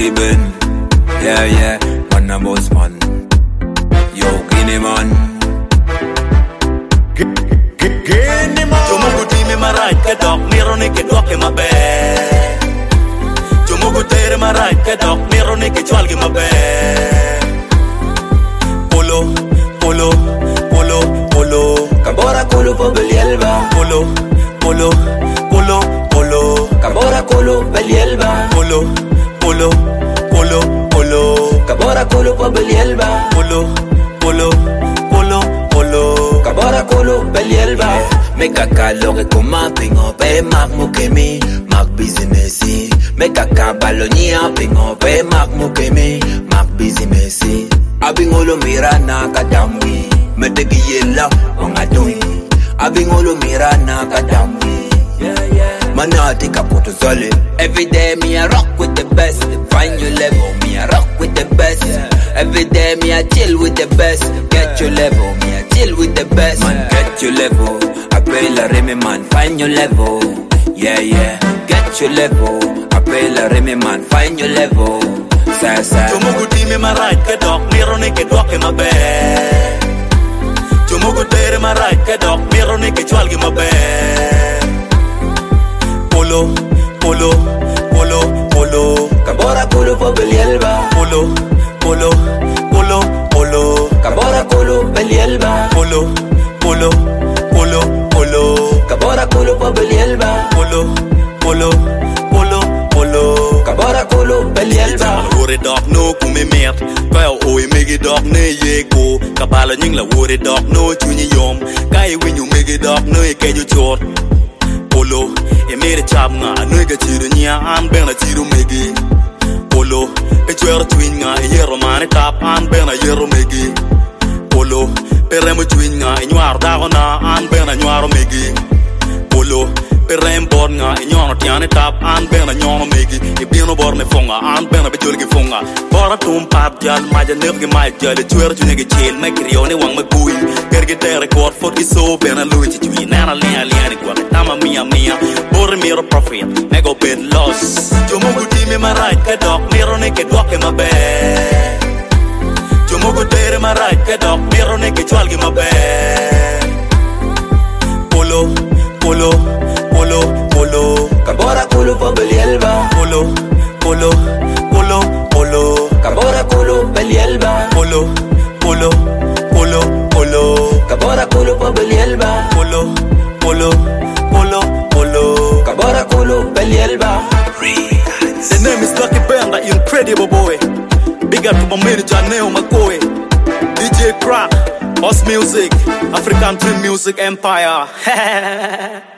Ben. Yeah, man a boss man. Yo, Guinea man. Guinea man. Tumugu timi marai ke dog miro ne ke dog ke mabe. Tumugu tere marai ke dog miro ne ke chwal ke mabe. Polo, polo, polo, polo. Kabora kulu po belielba. Polo, polo, polo, polo. Kabora kulu belielba. Polo, polo, polo, polo. Kabora kulu po belielba. Polo, polo, polo, polo. Kabora kulu belielba. Make a calorie kuma pingo pe mak mukemi mak businessy. Make a kabalonia pingo pe mak mukemi mak businessy. Abingolo mirana kadamwi. Medegi yela wangadui. Abingolo mirana kadamwi. Manati kapoto solid. Every day me I rock with the best. Find your level, me I rock with the best. Every day me I chill with the best. Get your level, me I chill with the best. Man, get your level. I pay la remi man, find your level. Yeah, get your level. I pay la remi man, find your level. Sa. Tumugu timi marai ke dog miro ne ke dog ke mabe. Tumugu tere marai ke dog miro ne ke chwal ke mabe. Polo, polo, polo, polo. Kabora kulu po belielba. Polo, polo, polo, polo. Kabora kulu belielba. Polo, polo, polo, polo. Kabora kulu po belielba. Polo, polo, polo, polo. Kabora kulu belielba. Wore dog no kume met. Kaya oi megi dog ne yeko. Kabala nying la wore dog no chunyi yom. Kaya winyu megi dog no keju chot. Polo, e mere chab nga no ga chiru nya an bena chiru megi. Polo, e chwer twin nga e yero mane tap an bena yero megi. Polo, peremo twin nga e nyar dago na an bena nyaro megi. Polo, perem bor nga e nyono tiane tap an bena nyono megi. E bino bor ne fonga an bena be jolgi fonga. Bora tum pap jal maja nergi mai jale chwer chune ge chel me krione wang me bui. Gerge tere record for iso bena lui chi twi nana lia ni kwa tama mia. Bor miro profit me go bed loss. Tumugu timi marai ke dog miro ne ke dog ke mabe. Tumugu tere marai ke dog miro ne ke chwal ke mabe. Polo, polo, polo, polo. Kabora kulu po belielba. Polo, polo, polo, polo. Kabora kulu belielba. Polo, polo, polo, polo. Kabora kulu po belielba. Polo, polo, polo, polo. Kabora kulu belielba. The name is Lucky Ben, the incredible boy. Big up to my manager Neo McCoy, DJ Crack, Boss Music, African Dream Music Empire.